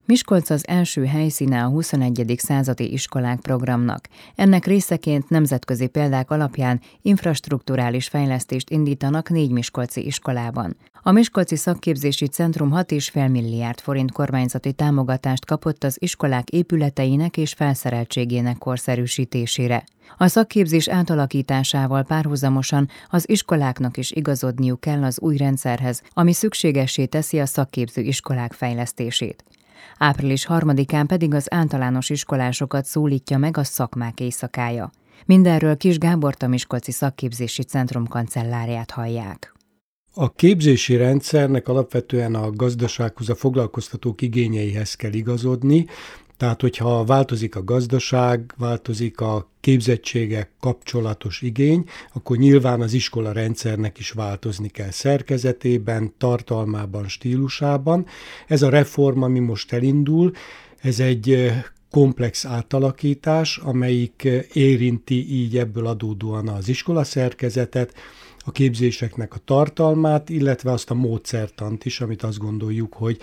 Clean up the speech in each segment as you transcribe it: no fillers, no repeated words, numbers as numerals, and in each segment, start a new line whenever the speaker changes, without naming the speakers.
Miskolc az első helyszíne a 21. századi iskolák programnak. Ennek részeként nemzetközi példák alapján infrastrukturális fejlesztést indítanak 4 miskolci iskolában. A Miskolci Szakképzési Centrum 6,5 milliárd forint kormányzati támogatást kapott az iskolák épületeinek és felszereltségének korszerűsítésére. A szakképzés átalakításával párhuzamosan az iskoláknak is igazodniuk kell az új rendszerhez, ami szükségessé teszi a szakképző iskolák fejlesztését. Április 3-án pedig az általános iskolásokat szólítja meg a szakmák éjszakája. Mindenről Kiss Gábort, a Miskolci Szakképzési Centrum kancellárját hallják.
A képzési rendszernek alapvetően a gazdasághoz, a foglalkoztatók igényeihez kell igazodni, tehát hogyha változik a gazdaság, változik a képzettségek kapcsolatos igény, akkor nyilván az iskola rendszernek is változni kell szerkezetében, tartalmában, stílusában. Ez a reform, ami most elindul, ez egy komplex átalakítás, amelyik érinti így ebből adódóan az iskola szerkezetet, a képzéseknek a tartalmát, illetve azt a módszertant is, amit azt gondoljuk, hogy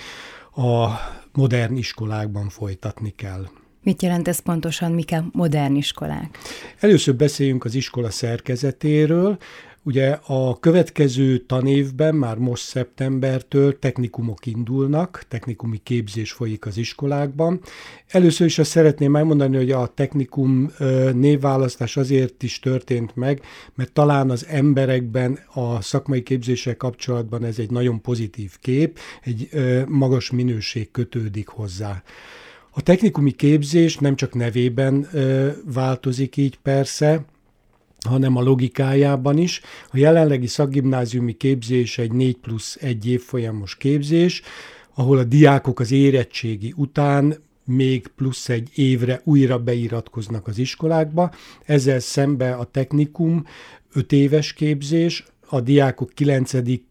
a modern iskolákban folytatni kell.
Mit jelent ez pontosan, mik a modern iskolák?
Először beszéljünk az iskola szerkezetéről. Ugye a következő tanévben, már most szeptembertől technikumok indulnak, technikumi képzés folyik az iskolákban. Először is azt szeretném elmondani, hogy a technikum névválasztás azért is történt meg, mert talán az emberekben a szakmai képzéssel kapcsolatban ez egy nagyon pozitív kép, egy magas minőség kötődik hozzá. A technikumi képzés nem csak nevében változik így persze, hanem a logikájában is. A jelenlegi szakgimnáziumi képzés egy 4+1 évfolyamos képzés, ahol a diákok az érettségi után még plusz egy évre újra beiratkoznak az iskolákba. Ezzel szembe a technikum 5 éves képzés, a diákok 9.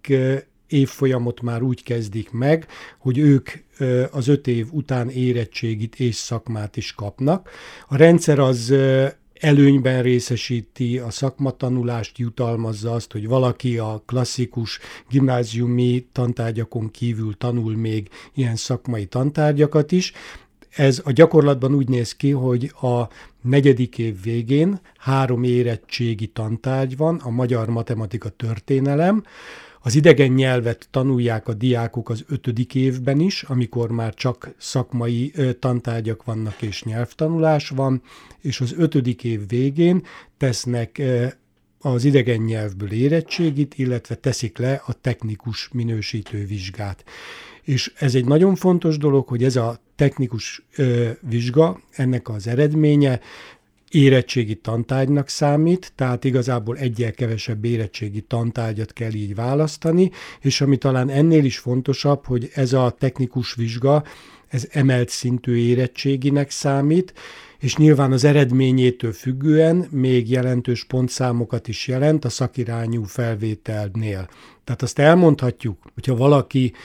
évfolyamot már úgy kezdik meg, hogy ők az 5 év után érettségit és szakmát is kapnak. A rendszer az előnyben részesíti a szakmatanulást, jutalmazza azt, hogy valaki a klasszikus gimnáziumi tantárgyakon kívül tanul még ilyen szakmai tantárgyakat is. Ez a gyakorlatban úgy néz ki, hogy a 4. év végén 3 érettségi tantárgy van, a magyar, matematika, történelem. Az idegen nyelvet tanulják a diákok az 5. évben is, amikor már csak szakmai tantárgyak vannak és nyelvtanulás van, és az 5. év végén tesznek az idegen nyelvből érettségit, illetve teszik le a technikus minősítő vizsgát. És ez egy nagyon fontos dolog, hogy ez a technikus vizsga, ennek az eredménye érettségi tantárgynak számít, tehát igazából egyel kevesebb érettségi tantárgyat kell így választani, és ami talán ennél is fontosabb, hogy ez a technikus vizsga, ez emelt szintű érettséginek számít, és nyilván az eredményétől függően még jelentős pontszámokat is jelent a szakirányú felvételnél. Tehát azt elmondhatjuk, hogyha valaki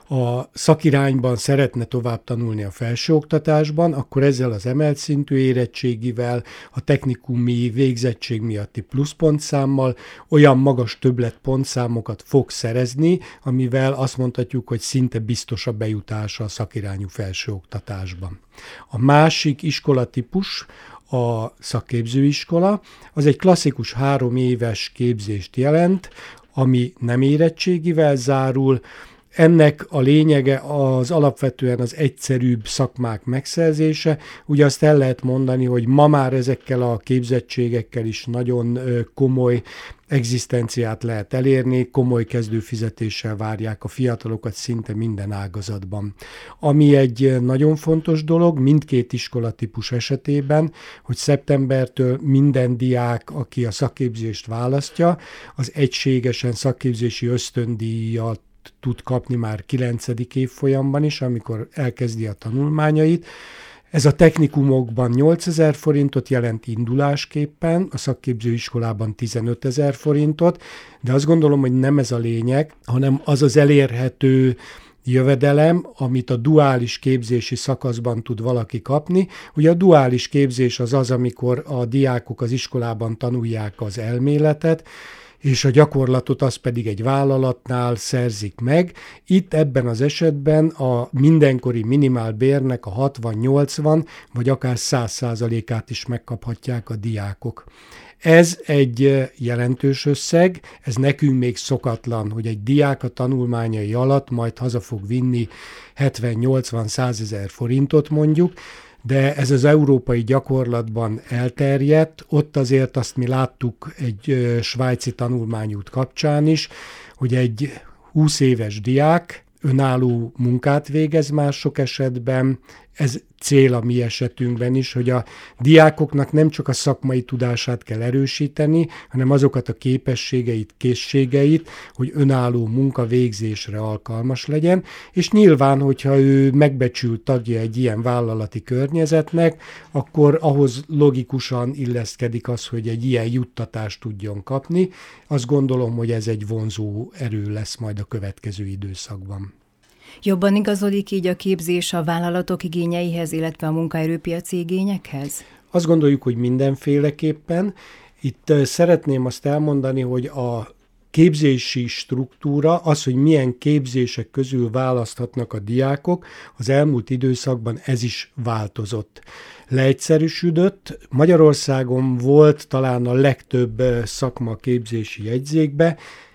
a szakirányban szeretne tovább tanulni a felsőoktatásban, akkor ezzel az emelt szintű érettségivel, a technikumi végzettség miatti pluszpontszámmal olyan magas többletpontszámokat fog szerezni, amivel azt mondhatjuk, hogy szinte biztos a bejutása a szakirányú felsőoktatásban. A másik iskolatípus a szakképzőiskola, az egy klasszikus 3 éves képzést jelent, ami nem érettségivel zárul. Ennek a lényege az alapvetően az egyszerűbb szakmák megszerzése. Ugye azt el lehet mondani, hogy ma már ezekkel a képzettségekkel is nagyon komoly egzisztenciát lehet elérni, komoly kezdőfizetéssel várják a fiatalokat szinte minden ágazatban. Ami egy nagyon fontos dolog mindkét iskolatípus esetében, hogy szeptembertől minden diák, aki a szakképzést választja, az egységesen szakképzési ösztöndíjat tud kapni már 9. évfolyamban is, amikor elkezdi a tanulmányait. Ez a technikumokban 8000 forintot jelent indulásképpen, a szakképzőiskolában 15 000 forintot, de azt gondolom, hogy nem ez a lényeg, hanem az az elérhető jövedelem, amit a duális képzési szakaszban tud valaki kapni. Ugye a duális képzés az az, amikor a diákok az iskolában tanulják az elméletet, és a gyakorlatot az pedig egy vállalatnál szerzik meg. Itt ebben az esetben a mindenkori minimálbérnek a 60-80 vagy akár 100%-át is megkaphatják a diákok. Ez egy jelentős összeg, ez nekünk még szokatlan, hogy egy diák a tanulmányai alatt majd haza fog vinni 70-80-100 ezer forintot mondjuk, de ez az európai gyakorlatban elterjedt. Ott azért azt mi láttuk egy svájci tanulmányút kapcsán is, hogy egy 20 éves diák önálló munkát végez már sok esetben. Ez cél a mi esetünkben is, hogy a diákoknak nem csak a szakmai tudását kell erősíteni, hanem azokat a képességeit, készségeit, hogy önálló munkavégzésre alkalmas legyen, és nyilván, hogyha ő megbecsült tagja egy ilyen vállalati környezetnek, akkor ahhoz logikusan illeszkedik az, hogy egy ilyen juttatást tudjon kapni. Azt gondolom, hogy ez egy vonzó erő lesz majd a következő időszakban.
Jobban igazodik így a képzés a vállalatok igényeihez, illetve a munkaerőpiaci igényekhez?
Azt gondoljuk, hogy mindenféleképpen. Itt szeretném azt elmondani, hogy a képzési struktúra, az, hogy milyen képzések közül választhatnak a diákok, az elmúlt időszakban ez is változott. Leegyszerűsödött. Magyarországon volt talán a legtöbb szakmaképzési jegyzékbe,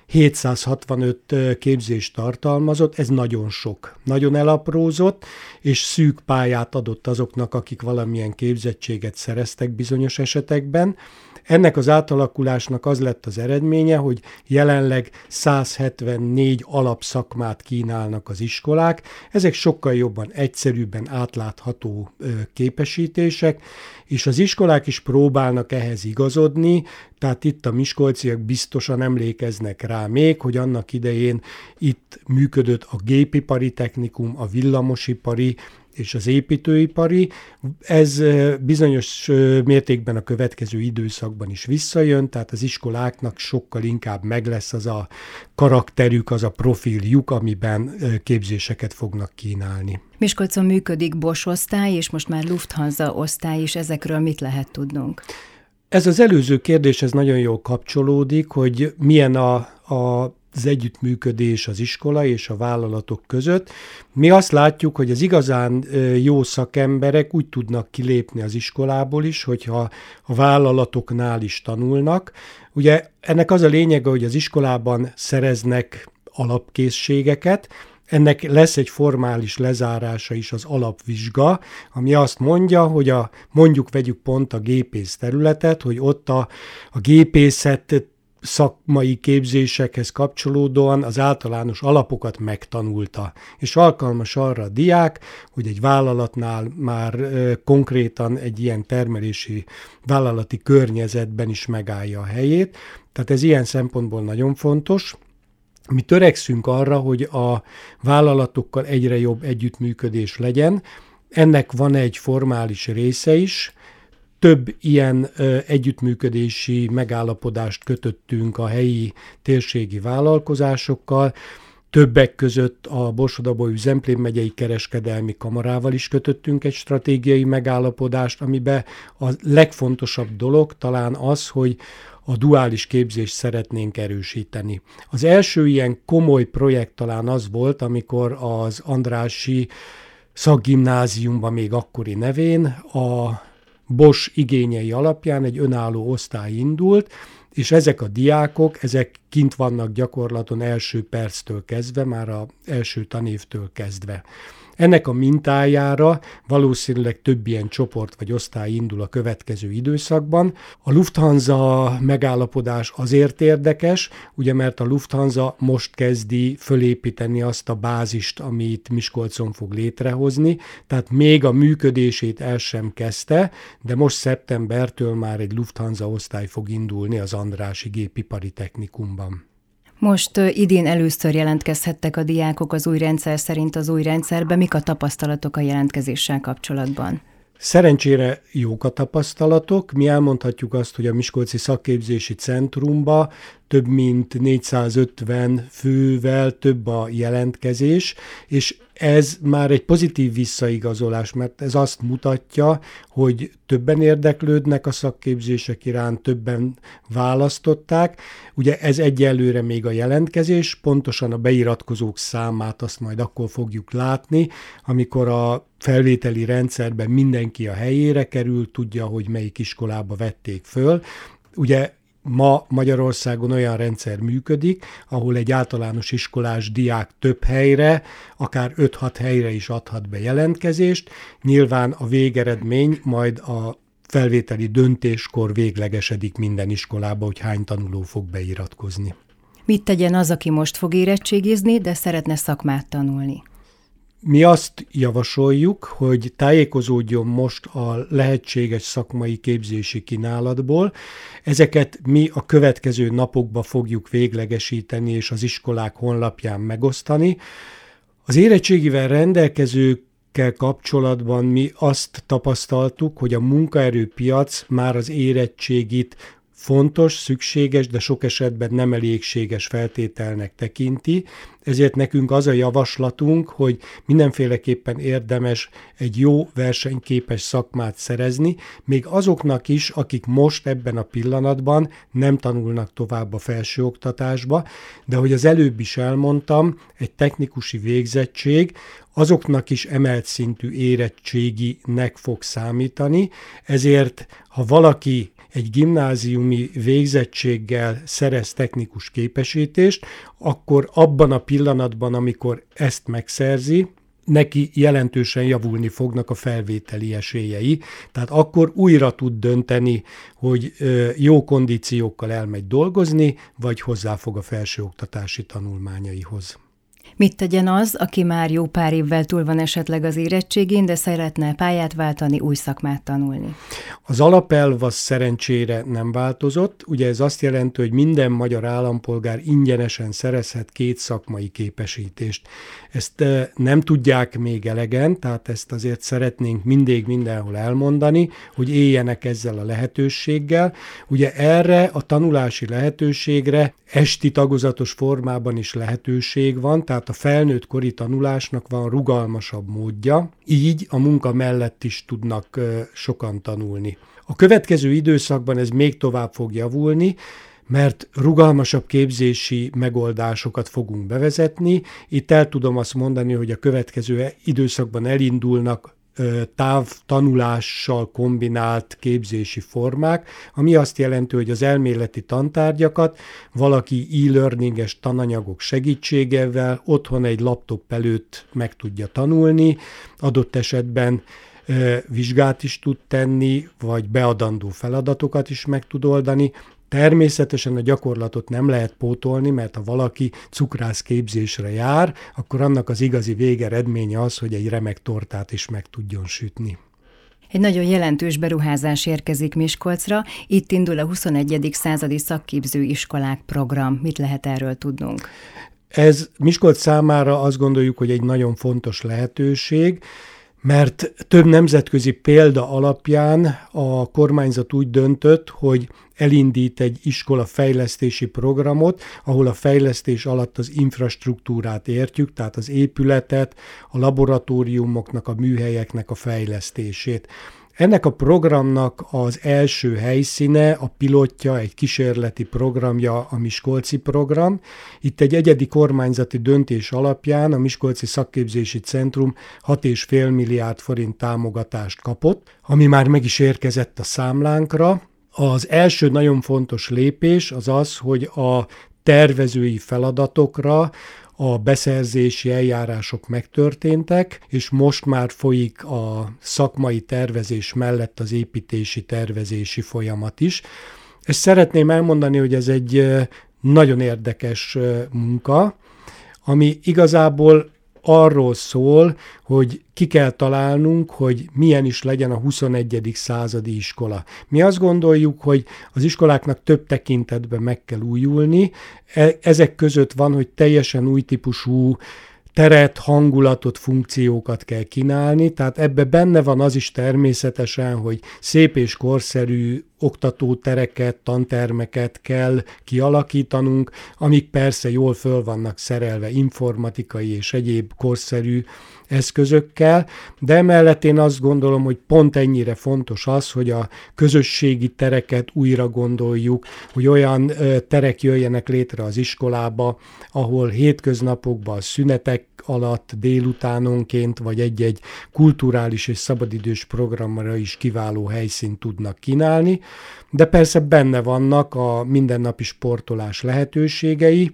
765 képzést tartalmazott, ez nagyon sok, nagyon elaprózott, és szűk pályát adott azoknak, akik valamilyen képzettséget szereztek bizonyos esetekben. Ennek az átalakulásnak az lett az eredménye, hogy jelenleg 174 alapszakmát kínálnak az iskolák. Ezek sokkal jobban, egyszerűbben átlátható képesítések, és az iskolák is próbálnak ehhez igazodni, tehát itt a miskolciak biztosan emlékeznek rá még, hogy annak idején itt működött a gépipari technikum, a villamosipari és az építőipari. Ez bizonyos mértékben a következő időszakban is visszajön, tehát az iskoláknak sokkal inkább meg lesz az a karakterük, az a profiljuk, amiben képzéseket fognak kínálni.
Miskolcon működik Bosch osztály, és most már Lufthansa osztály is, ezekről mit lehet tudnunk?
Ez az előző kérdéshez nagyon jól kapcsolódik, hogy milyen az együttműködés az iskola és a vállalatok között. Mi azt látjuk, hogy az igazán jó szakemberek úgy tudnak kilépni az iskolából is, hogyha a vállalatoknál is tanulnak. Ugye ennek az a lényege, hogy az iskolában szereznek alapkészségeket, ennek lesz egy formális lezárása is, az alapvizsga, ami azt mondja, hogy mondjuk vegyük pont a gépész területet, hogy ott a gépészet szakmai képzésekhez kapcsolódóan az általános alapokat megtanulta, és alkalmas arra a diák, hogy egy vállalatnál már konkrétan egy ilyen termelési vállalati környezetben is megállja a helyét. Tehát ez ilyen szempontból nagyon fontos. Mi törekszünk arra, hogy a vállalatokkal egyre jobb együttműködés legyen. Ennek van egy formális része is. Több ilyen együttműködési megállapodást kötöttünk a helyi térségi vállalkozásokkal, többek között a Borsod-Abaúj Zemplén megyei kereskedelmi kamarával is kötöttünk egy stratégiai megállapodást, amiben a legfontosabb dolog talán az, hogy a duális képzést szeretnénk erősíteni. Az első ilyen komoly projekt talán az volt, amikor az Andrássy szakgimnáziumban még akkori nevén a Bosch igényei alapján egy önálló osztály indult, és ezek a diákok, ezek kint vannak gyakorlaton első perctől kezdve, már az első tanévtől kezdve. Ennek a mintájára valószínűleg több ilyen csoport vagy osztály indul a következő időszakban. A Lufthansa megállapodás azért érdekes, ugye mert a Lufthansa most kezdi fölépíteni azt a bázist, amit Miskolcon fog létrehozni, tehát még a működését el sem kezdte, de most szeptembertől már egy Lufthansa osztály fog indulni az Andrássy Gépipari Technikumban.
Most idén először jelentkezhettek a diákok az új rendszer szerint az új rendszerbe. Mik a tapasztalatok a jelentkezéssel kapcsolatban?
Szerencsére jók a tapasztalatok. Mi elmondhatjuk azt, hogy a Miskolci Szakképzési Centrumba több mint 450 fővel több a jelentkezés, és ez már egy pozitív visszaigazolás, mert ez azt mutatja, hogy többen érdeklődnek a szakképzések iránt, többen választották. Ugye ez egyelőre még a jelentkezés, pontosan a beiratkozók számát azt majd akkor fogjuk látni, amikor a felvételi rendszerben mindenki a helyére kerül, tudja, hogy melyik iskolába vették föl. Ugye ma Magyarországon olyan rendszer működik, ahol egy általános iskolás diák több helyre, akár 5-6 helyre is adhat be jelentkezést. Nyilván a végeredmény majd a felvételi döntéskor véglegesedik minden iskolába, hogy hány tanuló fog beiratkozni.
Mit tegyen az, aki most fog érettségizni, de szeretne szakmát tanulni?
Mi azt javasoljuk, hogy tájékozódjon most a lehetséges szakmai képzési kínálatból. Ezeket mi a következő napokban fogjuk véglegesíteni és az iskolák honlapján megosztani. Az érettségivel rendelkezőkkel kapcsolatban mi azt tapasztaltuk, hogy a munkaerőpiac már az érettségit fontos, szükséges, de sok esetben nem elégséges feltételnek tekinti. Ezért nekünk az a javaslatunk, hogy mindenféleképpen érdemes egy jó versenyképes szakmát szerezni, még azoknak is, akik most ebben a pillanatban nem tanulnak tovább a felsőoktatásba, de hogy az előbb is elmondtam, egy technikusi végzettség azoknak is emelt szintű érettséginek fog számítani, ezért ha valaki egy gimnáziumi végzettséggel szerez technikus képesítést, akkor abban a pillanatban, amikor ezt megszerzi, neki jelentősen javulni fognak a felvételi esélyei. Tehát akkor újra tud dönteni, hogy jó kondíciókkal elmegy dolgozni, vagy hozzáfog a felsőoktatási tanulmányaihoz.
Mit tegyen az, aki már jó pár évvel túl van esetleg az érettségén, de szeretne pályát váltani, új szakmát tanulni?
Az alapelv az szerencsére nem változott. Ugye ez azt jelenti, hogy minden magyar állampolgár ingyenesen szerezhet 2 szakmai képesítést. Ezt nem tudják még elegen, tehát ezt azért szeretnénk mindig mindenhol elmondani, hogy éljenek ezzel a lehetőséggel. Ugye erre a tanulási lehetőségre esti tagozatos formában is lehetőség van, tehát a felnőtt kori tanulásnak van rugalmasabb módja, így a munka mellett is tudnak sokan tanulni. A következő időszakban ez még tovább fog javulni, mert rugalmasabb képzési megoldásokat fogunk bevezetni. Itt el tudom azt mondani, hogy a következő időszakban elindulnak távtanulással kombinált képzési formák, ami azt jelenti, hogy az elméleti tantárgyakat valaki e-learninges tananyagok segítségével otthon egy laptop előtt meg tudja tanulni, adott esetben vizsgát is tud tenni, vagy beadandó feladatokat is meg tud oldani. Természetesen a gyakorlatot nem lehet pótolni, mert ha valaki cukrászképzésre jár, akkor annak az igazi végeredménye az, hogy egy remek tortát is meg tudjon sütni.
Egy nagyon jelentős beruházás érkezik Miskolcra. Itt indul a 21. századi szakképző iskolák program. Mit lehet erről tudnunk?
Ez Miskolc számára azt gondoljuk, hogy egy nagyon fontos lehetőség, mert több nemzetközi példa alapján a kormányzat úgy döntött, hogy elindít egy iskola fejlesztési programot, ahol a fejlesztés alatt az infrastruktúrát értjük, tehát az épületet, a laboratóriumoknak, a műhelyeknek a fejlesztését. Ennek a programnak az első helyszíne, a pilotja, egy kísérleti programja a Miskolci program. Itt egy egyedi kormányzati döntés alapján a Miskolci Szakképzési Centrum 6,5 milliárd forint támogatást kapott, ami már meg is érkezett a számlánkra. Az első nagyon fontos lépés az az, hogy a tervezői feladatokra a beszerzési eljárások megtörténtek, és most már folyik a szakmai tervezés mellett az építési tervezési folyamat is. Ezt szeretném elmondani, hogy ez egy nagyon érdekes munka, ami igazából arról szól, hogy ki kell találnunk, hogy milyen is legyen a 21. századi iskola. Mi azt gondoljuk, hogy az iskoláknak több tekintetben meg kell újulni. Ezek között van, hogy teljesen új típusú teret, hangulatot, funkciókat kell kínálni, tehát ebbe benne van az is természetesen, hogy szép és korszerű oktatótereket, tantermeket kell kialakítanunk, amik persze jól föl vannak szerelve informatikai és egyéb korszerű eszközökkel, de emellett én azt gondolom, hogy pont ennyire fontos az, hogy a közösségi tereket újra gondoljuk, hogy olyan terek jöjjenek létre az iskolába, ahol hétköznapokban, szünetek alatt, délutánonként, vagy egy-egy kulturális és szabadidős programra is kiváló helyszínt tudnak kínálni, de persze benne vannak a mindennapi sportolás lehetőségei,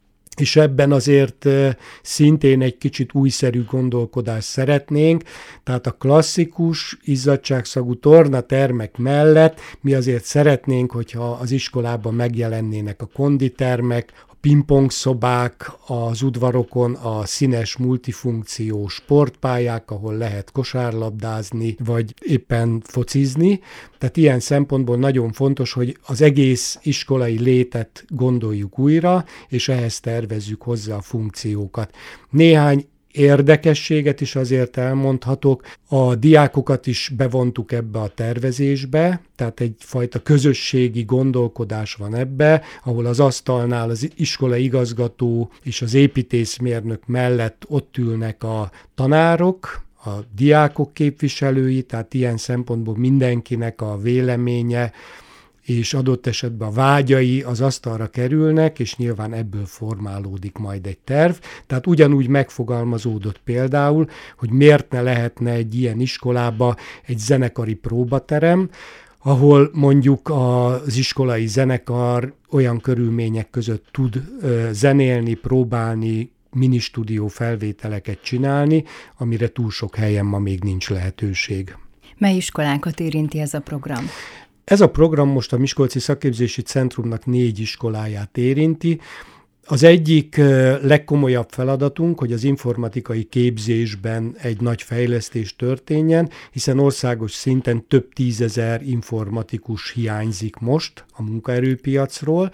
és ebben azért szintén egy kicsit újszerű gondolkodást szeretnénk, tehát a klasszikus izzadságszagú tornatermek mellett mi azért szeretnénk, hogyha az iskolában megjelennének a konditermek, a pingpongszobák, az udvarokon a színes multifunkciós sportpályák, ahol lehet kosárlabdázni, vagy éppen focizni. Tehát ilyen szempontból nagyon fontos, hogy az egész iskolai létet gondoljuk újra, és ehhez tervezzük hozzá a funkciókat. Néhány érdekességet is azért elmondhatok. A diákokat is bevontuk ebbe a tervezésbe, tehát egyfajta közösségi gondolkodás van ebbe, ahol az asztalnál az iskolai igazgató és az építészmérnök mellett ott ülnek a tanárok, a diákok képviselői, tehát ilyen szempontból mindenkinek a véleménye és adott esetben a vágyai az asztalra kerülnek, és nyilván ebből formálódik majd egy terv. Tehát ugyanúgy megfogalmazódott például, hogy miért ne lehetne egy ilyen iskolába egy zenekari próbaterem, ahol mondjuk az iskolai zenekar olyan körülmények között tud zenélni, próbálni, ministúdió felvételeket csinálni, amire túl sok helyen ma még nincs lehetőség.
Mely iskolákat érinti ez a program?
Ez a program most a Miskolci Szakképzési Centrumnak 4 iskoláját érinti. Az egyik legkomolyabb feladatunk, hogy az informatikai képzésben egy nagy fejlesztés történjen, hiszen országos szinten több 10 000 informatikus hiányzik most a munkaerőpiacról.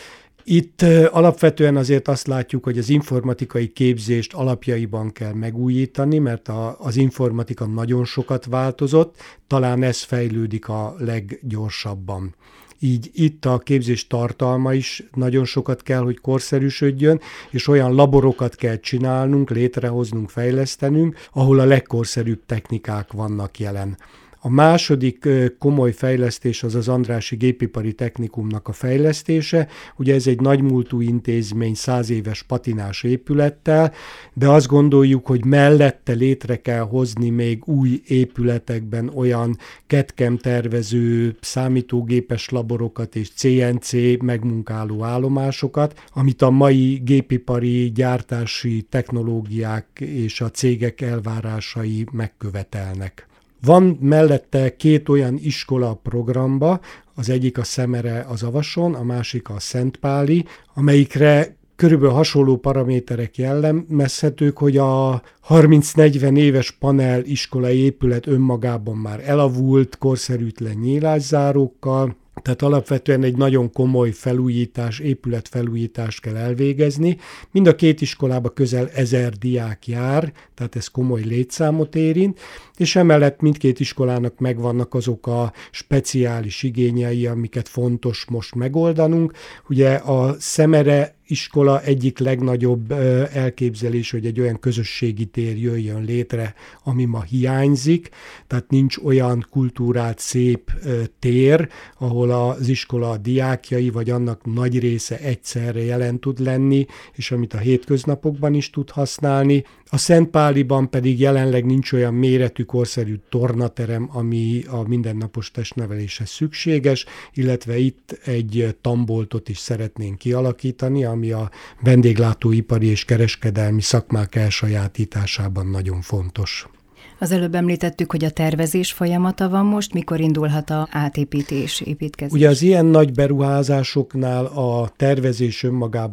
Itt alapvetően azért azt látjuk, hogy az informatikai képzést alapjaiban kell megújítani, mert az informatika nagyon sokat változott, talán ez fejlődik a leggyorsabban. Így itt a képzés tartalma is nagyon sokat kell, hogy korszerűsödjön, és olyan laborokat kell csinálnunk, létrehoznunk, fejlesztenünk, ahol a legkorszerűbb technikák vannak jelen. A második komoly fejlesztés az Andrássy Gépipari Technikumnak a fejlesztése. Ugye ez egy nagymúltú intézmény 100 éves patinás épülettel, de azt gondoljuk, hogy mellette létre kell hozni még új épületekben olyan CAD/CAM tervező számítógépes laborokat és CNC megmunkáló állomásokat, amit a mai gépipari gyártási technológiák és a cégek elvárásai megkövetelnek. Van mellette 2 olyan iskola a programba, az egyik a Szemere az Avason, a másik a Szentpáli, amelyikre körülbelül hasonló paraméterek jellemezhetők, hogy a 30-40 éves panel iskolai épület önmagában már elavult, korszerűtlen nyílászárókkal, tehát alapvetően egy nagyon komoly felújítás, épületfelújítást kell elvégezni. Mind a 2 iskolába közel 1000 diák jár, tehát ez komoly létszámot érint, és emellett mindkét iskolának megvannak azok a speciális igényei, amiket fontos most megoldanunk. Ugye a Szemere iskola egyik legnagyobb elképzelés, hogy egy olyan közösségi tér jöjjön létre, ami ma hiányzik, tehát nincs olyan kultúrált, szép tér, ahol az iskola diákjai, vagy annak nagy része egyszerre jelen tud lenni, és amit a hétköznapokban is tud használni. A Szentpáliban pedig jelenleg nincs olyan méretű, korszerű tornaterem, ami a mindennapos testneveléshez szükséges, illetve itt egy tanboltot is szeretnénk kialakítani, ami a vendéglátóipari és kereskedelmi szakmák elsajátításában nagyon fontos.
Az előbb említettük, hogy a tervezés folyamata van most, mikor indulhat a átépítés, építkezés?
Ugye az ilyen nagy beruházásoknál a tervezés önmagában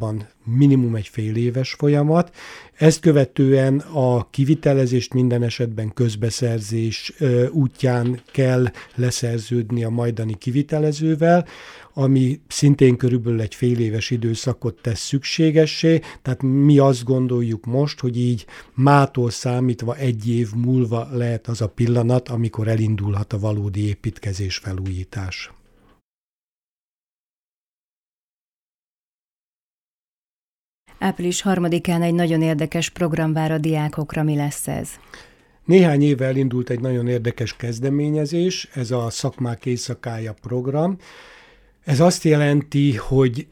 minimum egy fél éves folyamat. Ezt követően a kivitelezést minden esetben közbeszerzés útján kell leszerződni a majdani kivitelezővel, ami szintén körülbelül egy fél éves időszakot tesz szükségessé, tehát mi azt gondoljuk most, hogy így mától számítva egy év múlva lehet az a pillanat, amikor elindulhat a valódi építkezés, felújítás.
Április 3-án egy nagyon érdekes program vár a diákokra. Mi lesz ez?
Néhány éve elindult egy nagyon érdekes kezdeményezés, ez a Szakmák Éjszakája program. Ez azt jelenti, hogy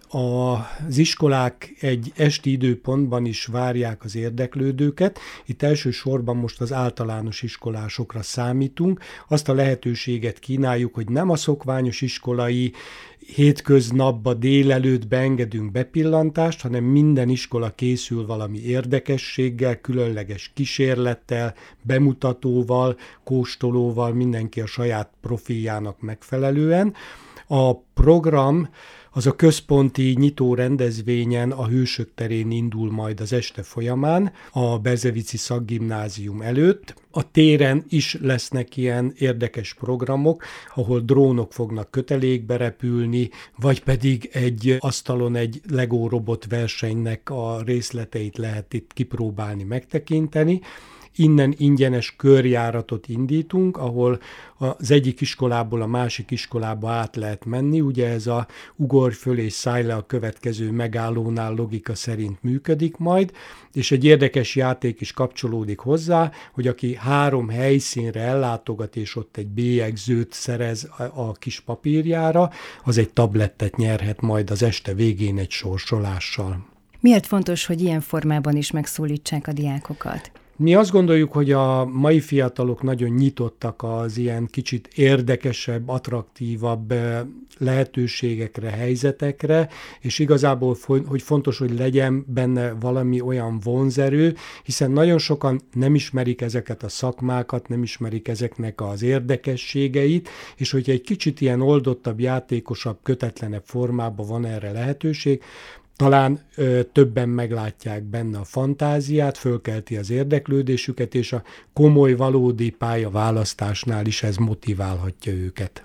az iskolák egy esti időpontban is várják az érdeklődőket. Itt elsősorban most az általános iskolásokra számítunk. Azt a lehetőséget kínáljuk, hogy nem a szokványos iskolai hétköznapba délelőtt beengedünk bepillantást, hanem minden iskola készül valami érdekességgel, különleges kísérlettel, bemutatóval, kóstolóval, mindenki a saját profiljának megfelelően. A program az a központi nyitó rendezvényen a Hősök terén indul majd az este folyamán, a Berzevici Szakgimnázium előtt. A téren is lesznek ilyen érdekes programok, ahol drónok fognak kötelékbe repülni, vagy pedig egy asztalon egy Lego robot versenynek a részleteit lehet itt kipróbálni, megtekinteni. Innen ingyenes körjáratot indítunk, ahol az egyik iskolából a másik iskolába át lehet menni. Ugye ez a ugorj föl és szállj le a következő megállónál logika szerint működik majd, és egy érdekes játék is kapcsolódik hozzá, hogy aki 3 helyszínre ellátogat, és ott egy bélyegzőt szerez a kis papírjára, az egy tablettet nyerhet majd az este végén egy sorsolással.
Miért fontos, hogy ilyen formában is megszólítsák a diákokat?
Mi azt gondoljuk, hogy a mai fiatalok nagyon nyitottak az ilyen kicsit érdekesebb, attraktívabb lehetőségekre, helyzetekre, és igazából, hogy fontos, hogy legyen benne valami olyan vonzerő, hiszen nagyon sokan nem ismerik ezeket a szakmákat, nem ismerik ezeknek az érdekességeit, és hogyha egy kicsit ilyen oldottabb, játékosabb, kötetlenebb formában van erre lehetőség, talán többen meglátják benne a fantáziát, fölkelti az érdeklődésüket, és a komoly, valódi pályaválasztásnál is ez motiválhatja őket.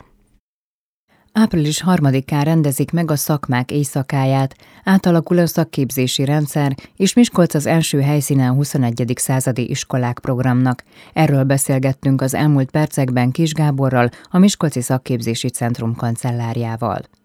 Április 3-án rendezik meg a Szakmák Éjszakáját, átalakul a szakképzési rendszer, és Miskolc az első helyszíne a 21. századi iskolák programnak. Erről beszélgettünk az elmúlt percekben Kiss Gáborral, a Miskolci Szakképzési Centrum kancellárjával.